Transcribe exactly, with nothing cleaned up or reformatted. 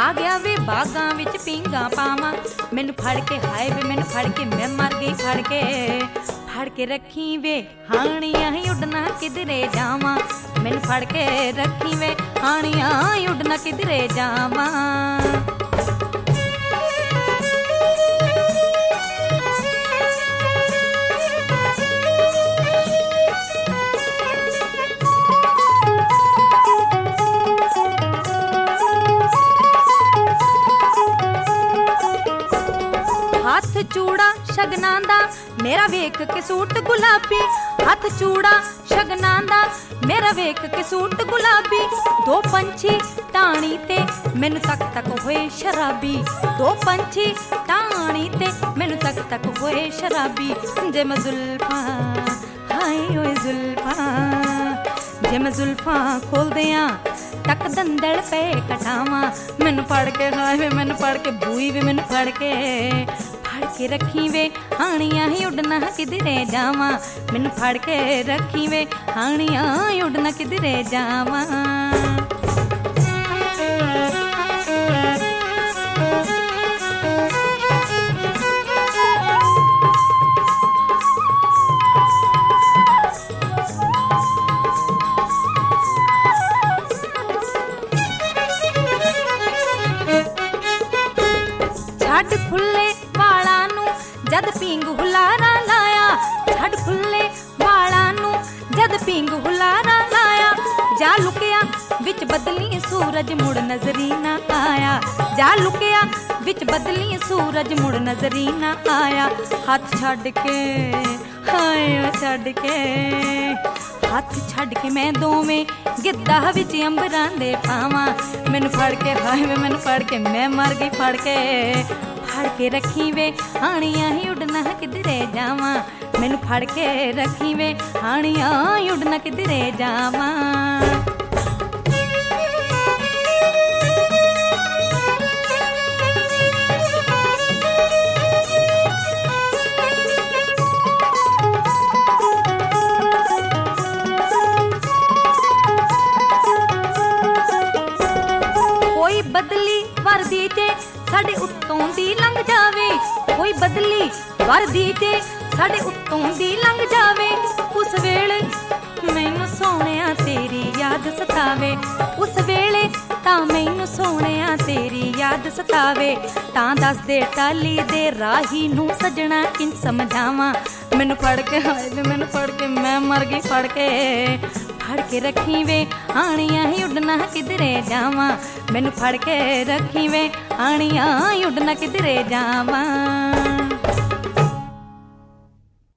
आ गया वे बागां विच पींगा पावां, मैनू फड़ के हाय वे मैनू फड़ के मैं मर गई फड़ के। फड़ के रखी वे हानियां ही उड़ना किधरे जावां, मैनू फड़ के रखी वे हानियां ही उड़ना किधरे जावां। हथ चूड़ा शगनां दा मेरा वेख के सूट गुलाबी, हथ चूड़ा शगनां दा मेरा वेख के सूट गुलाबी। दो पंछी टाणी ते मैनू तक तक होए शराबी, दो पंछी टाणी ते मैनू तक तक होए शराबी। जे मैं जुल्फां हाय ओए जुल्फां, जे मैं जुल्फां खोल दियां तक दंदड़ पे कटावां, मैनू फड़ के हाय वे मैनू फड़ के बूई वे मैनू फड़ के। फड़ के रखी वे हानियां ही उड़ना किधरे जावां, मैनू फड़ के रखी वे हानियां ही उड़ना किधरे जावां। छड़ खुले वाला नू जद पींग हुलारा लाया, छड़ खुले वाला नू जद पींग हुलारा लाया। जा लुकिया विच बदली सूरज मुड़ नजरी ना आया, जा लुकिया विच बदली सूरज मुड़ नजरी ना आया। हाथ छड़ के हाय छड़ के, हाथ छड़ के मैं दोवें गिद्धा विच अंबरां दे पावां, मैनू फड़ के हाय वे मैनू फड़ के मैं मर गई फड़ के। फड़ के रखी वे हानियां ही उड़ना किधरे जावां, मैनू फड़ के रखी वे हानियां ही उड़ना किधरे जावां। कोई बदली वर्दी ते साडे उत्तों दी लंघ जावे, कोई बदली वर्दी ते साडे उत्तों दी लंघ जावे। उस वेले मैनू सोहणिया तेरी याद सतावे, उस वेले तां मैनू सोहणिया तेरी याद सतावे। तां दस दे टाली दे राही नू सजना किंज समझावां, मैनू फड़ के हाय वे मैनू फड़ के मैं मर गई फड़ के। फड़ के रखी वे हानियां ही उड़ना किधरे जावां, मैनू फड़ के रखी वे हानियां ही उड़ना किधरे जावां।